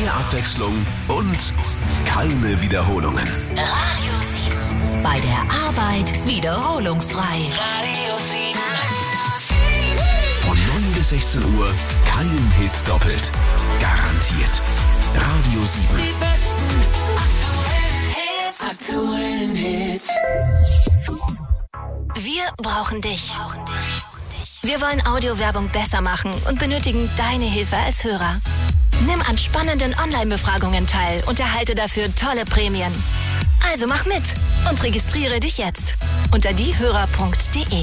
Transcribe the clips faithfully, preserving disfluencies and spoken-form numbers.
Mehr Abwechslung und keine Wiederholungen. Radio sieben. Bei der Arbeit wiederholungsfrei. Radio sieben. Von neun bis sechzehn Uhr kein Hit doppelt. Garantiert. Radio sieben. Die besten aktuellen Hits. Aktuellen Hits. Wir brauchen dich. Wir wollen Audiowerbung besser machen und benötigen deine Hilfe als Hörer. Nimm an spannenden Online-Befragungen teil und erhalte dafür tolle Prämien. Also mach mit und registriere dich jetzt unter diehörer punkt de.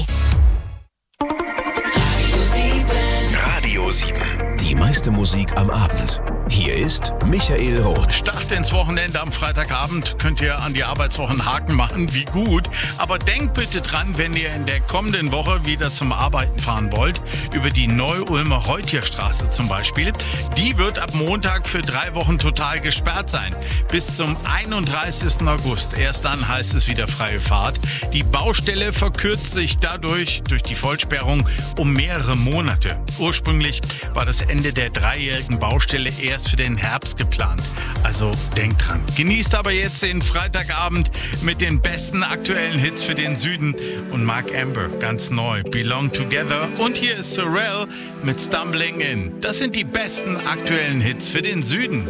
Radio sieben. Radio sieben. Die meiste Musik am Abend. Hier ist Michael Roth. Start ins Wochenende am Freitagabend. Könnt ihr an die Arbeitswoche einen Haken machen, wie gut. Aber denkt bitte dran, wenn ihr in der kommenden Woche wieder zum Arbeiten fahren wollt, über die Neu-Ulmer Reutierstraße zum Beispiel. Die wird ab Montag für drei Wochen total gesperrt sein. Bis zum einunddreißigsten August. Erst dann heißt es wieder freie Fahrt. Die Baustelle verkürzt sich dadurch, durch die Vollsperrung, um mehrere Monate. Ursprünglich war das Ende der dreijährigen Baustelle erst für den Herbst geplant. Also denkt dran. Genießt aber jetzt den Freitagabend mit den besten aktuellen Hits für den Süden und Mark Amber, ganz neu, Belong Together. Und hier ist Sorrel mit Stumbling In. Das sind die besten aktuellen Hits für den Süden.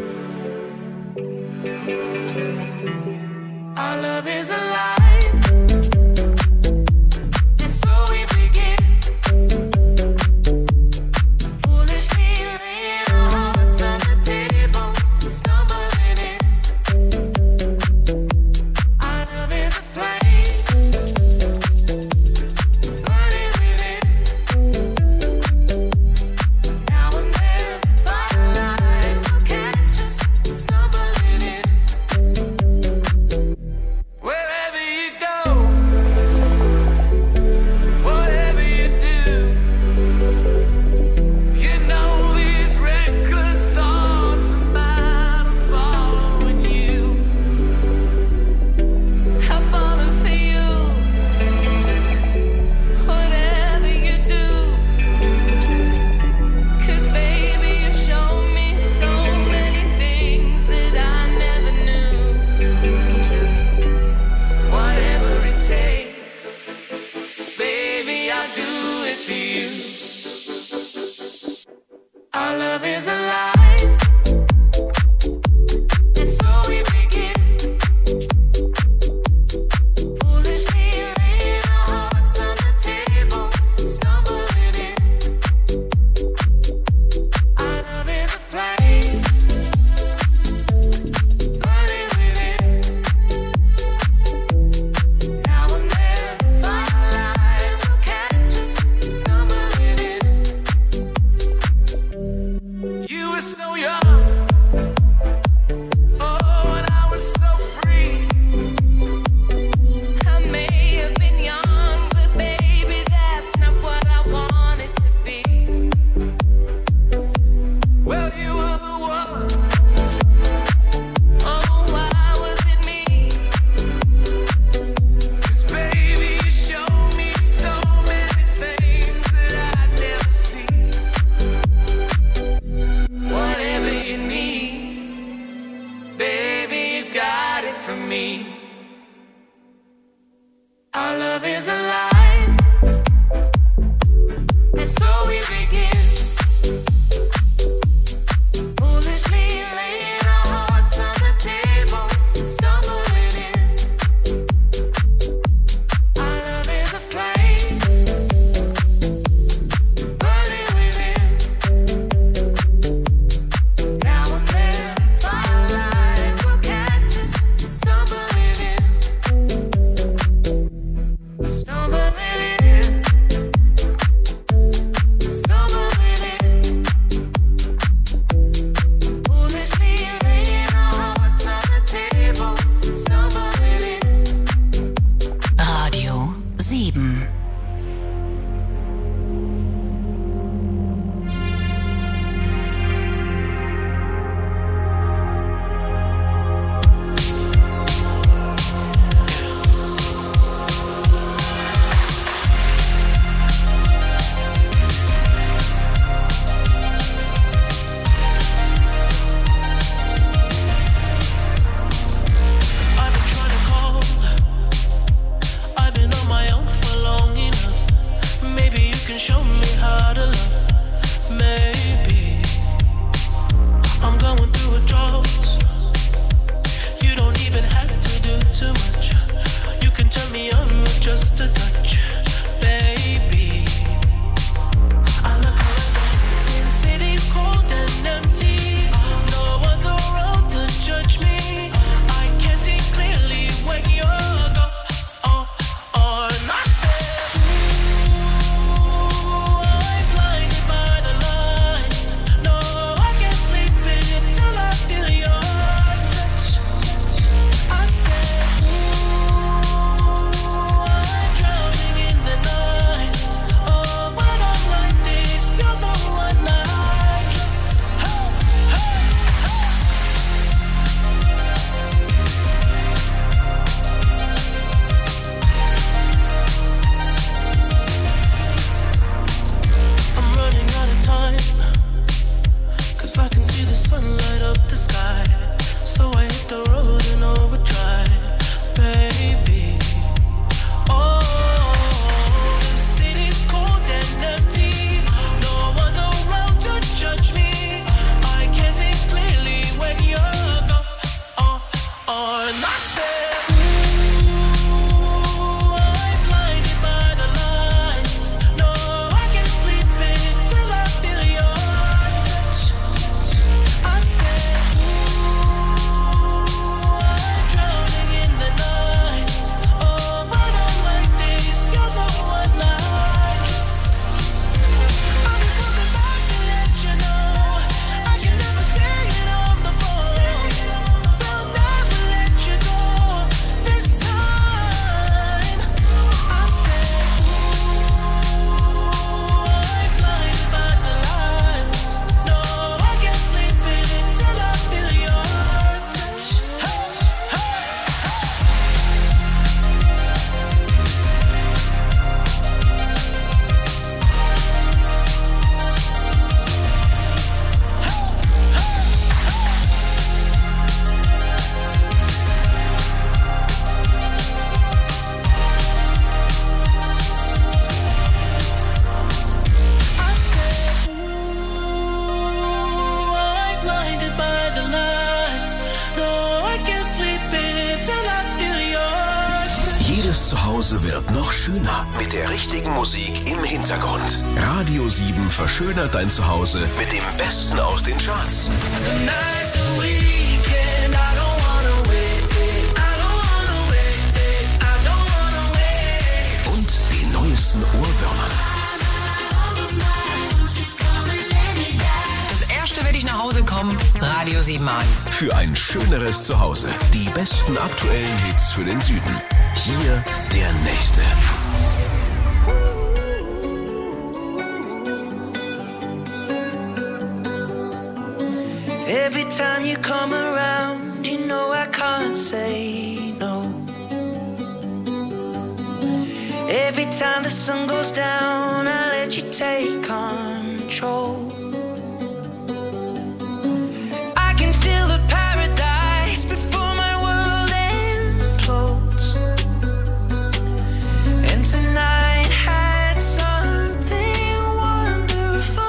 Our love is alive. It's so we begin. Foolishly laying our hearts on the table, stumbling in. Our love is a flame, burning within. Now and then, firelight will catch us, stumbling in. Wherever you go, whatever you do, you know these reckless thoughts are mine are following you. I'm falling for you. Whatever you do, 'cause baby you show me so many things that I never knew. Whatever it takes, baby, I'll do it for you. Our love is alive. And so we begin. Foolishly laying our hearts on the table, stumbling in. Our love is a flame, burning within. Now and then, firelight will catch us, stumbling in. You were up the sky. So I hit the road in overdrive, baby. Oh, the city's cold and empty. No one's around to judge me. I can see clearly when you're gone. Oh, oh, and I said, ooh, I'm blinded by the lights. No, I can't sleep until I feel your touch. I said, ooh, I'm drowning in the night. Oh, but I'm like this, you're the one I just. I'm just coming back to let you know I can never say it on the phone. They'll never let you go this time. I said, ooh, I'm blinded by the lights. No, I can't sleep until I feel your touch. Hey, hey, I said, ooh, I'm blinded by the lights. No, I can't sleep until I feel your touch. Jedes Zuhause wird noch schöner mit der richtigen Musik im Hintergrund. Radio sieben verschönert dein Zuhause mit dem Besten aus den Charts. Tonight's a weekend, I don't wanna wait. I don't wanna wait. I don't wanna wait. Und den neuesten Ohrwürmern. Das erste, wenn ich nach Hause komme, Radio sieben an. Für ein schöneres Zuhause. Die besten aktuellen Hits für den Süden. Hier der nächste. Every time you come around, you know I can't say no. Every time the sun goes down, I let you take control. I can feel the paradise before my world implodes. And tonight had something wonderful.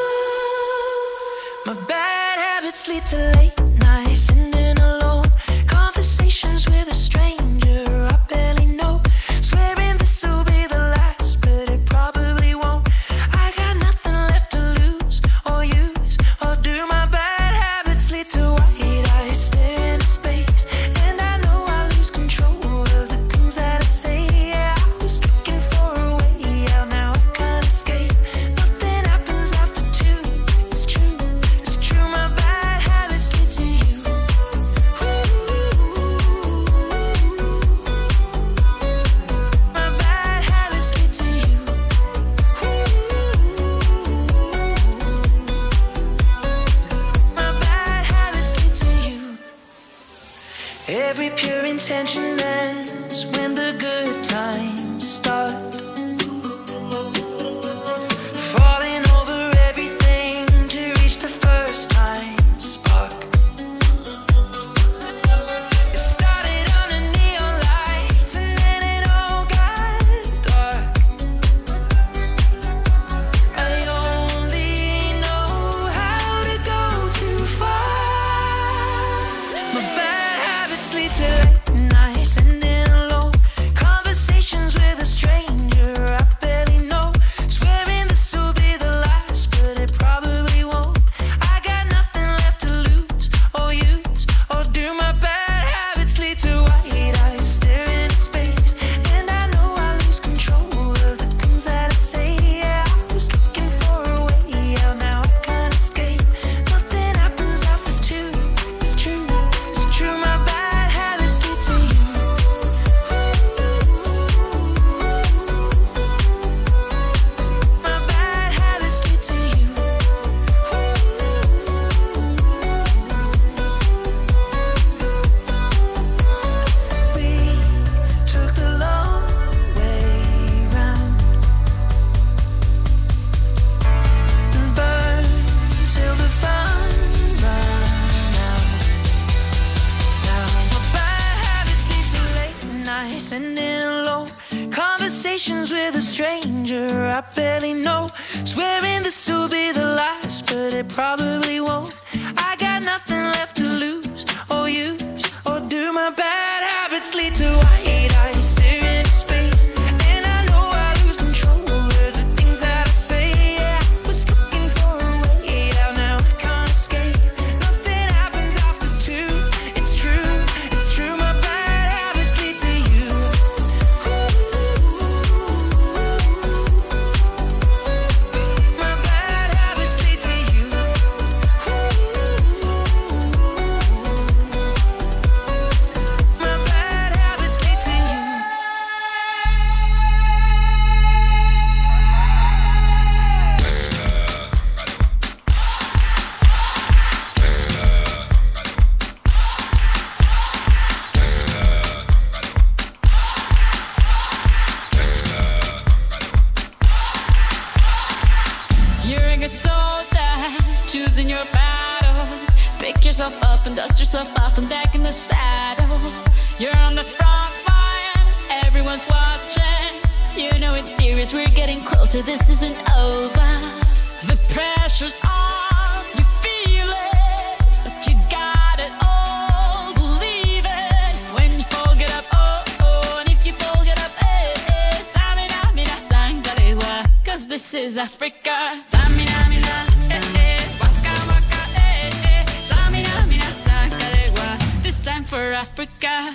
My bad habits lead to late nights, sitting alone. Conversations with a stranger I barely know. Swearing this'll be the last, but it probably won't. I got nothing left to lose or use. Or do my bad habits lead to white eyes staring into space? And I know I lose control of the things that I say. Yeah, I was looking for a way out, now I can't escape. Nothing happens after two. It's true, it's true. My bad habits lead to you. My bad habits lead to you. My bad habits lead to you. Every pure intention ends when the good times start. Falling over everything to reach the first time spark. It started under neon lights and then it all got dark. I only know how to go too far. My bad habits lead to late nights, sitting alone. Conversations it probably won't. I got nothing left to lose or use, or do my bad habits lead to white eyes staring into space? And I know I lose control over the things that I say. Yeah, I was looking for a way out, now I can't escape. Nothing happens after two. It's true, it's true. My bad habits lead to you. My bad habits lead to you. My bad habits lead to you. You're a good soldier, choosing your battle. Pick yourself up and dust yourself off and back in the saddle. You're on the front line, everyone's watching. You know it's serious, we're getting closer, this isn't over. The pressure's on, you feel it, but you got it all, believe it. When you fall, get up, oh, oh, and if you fall, get up, eh, eh. Tamina, mina, sangalewa, cause this is Africa. Tamina, mina, eh, eh, waka, waka, eh, eh. Tamina, mina, sangalewa, this time for Africa.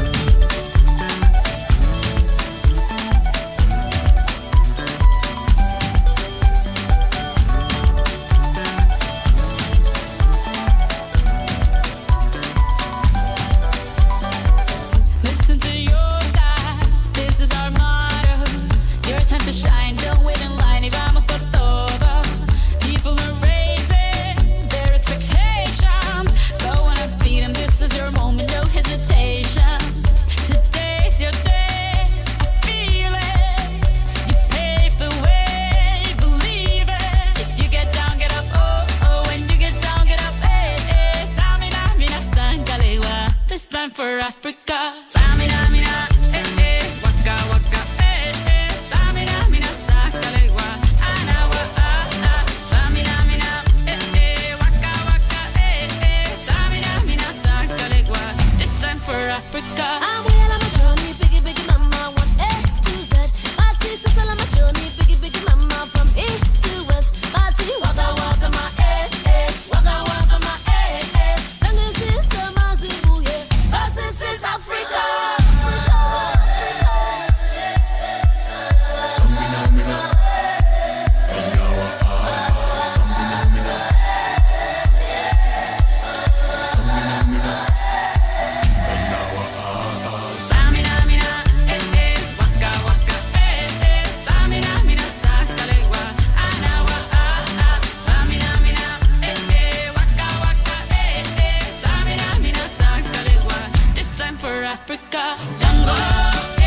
Listen to your God, this is our motto. Your time to shine, don't wait in line, y vamos por todo. People are raising their expectations. Go on and feed them, this is your moment, no hesitation. Today's your day, I feel it. You pave the way, believe it. If you get down, get up, oh, oh. When you get down, get up, eh, eh. Tamina, mina, sangalewa, this time for Africa. Tamina, mina, eh, eh. Waka, waka, eh, eh. Tamina, mina, sangalewa, anawa, ah, ah. Tamina, mina, eh, eh. Waka, waka, eh, eh. Tamina, mina, sangalewa, this time for Africa. I'm well on my journey, biggie, biggie, mama, one A to Z. My tea, so on my journey, biggie, biggie, mama, from east to west. My tea, waka, waka, my eh, eh, waka, waka, my eh, eh. Tango is summer, Zimbabwe, yeah. 'Cause this is Africa. Tamina, mina, eh, eh. Waka, waka, eh, eh. Tamina, mina, sangalewa, anawa, ah, ah. Tamina, mina, eh, eh. Waka, waka, eh, eh. Tamina, mina, sangalewa, this time for Africa. Jungle.